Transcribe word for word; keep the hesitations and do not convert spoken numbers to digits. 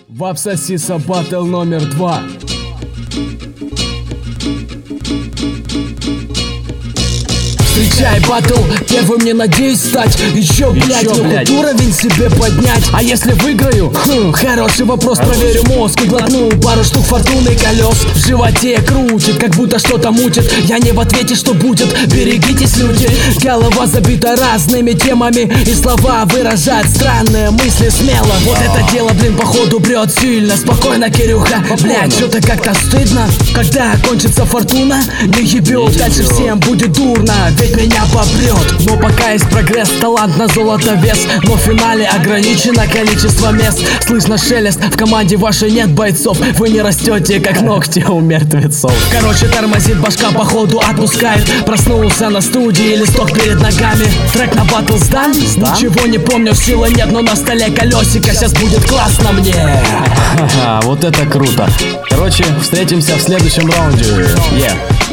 Вапсосиса батл номер два. Встречай батл, первым не надеюсь стать. Еще, блядь, Еще, могут блядь. уровень себе поднять. А если выиграю? Хм, хороший вопрос, проверю мозг и глотну пару штук фортуны колес. В животе крутит, как будто что-то мутит. Я не в ответе, что будет, берегитесь, люди. Голова забита разными темами, и слова выражают странные мысли смело. Вот это дело, блин, походу брет сильно. Спокойно, Кирюха, блядь, что-то как-то стыдно. Когда кончится фортуна, не ебет, дальше всем будет дурно, ведь меня попрет. Но пока есть прогресс, талант на золото вес. Но в финале ограничено количество мест. Слышно шелест, в команде вашей нет бойцов. Вы не растете, как ногти у мертвецов. Короче, тормозит башка, походу отпускает. Проснулся на студии, листок перед ногами. Трек на батл сдан? Ничего не помню, силы нет, но на столе колесико. Сейчас будет классно мне. Ха-ха, вот это круто. Короче, встретимся в следующем раунде. Yeah.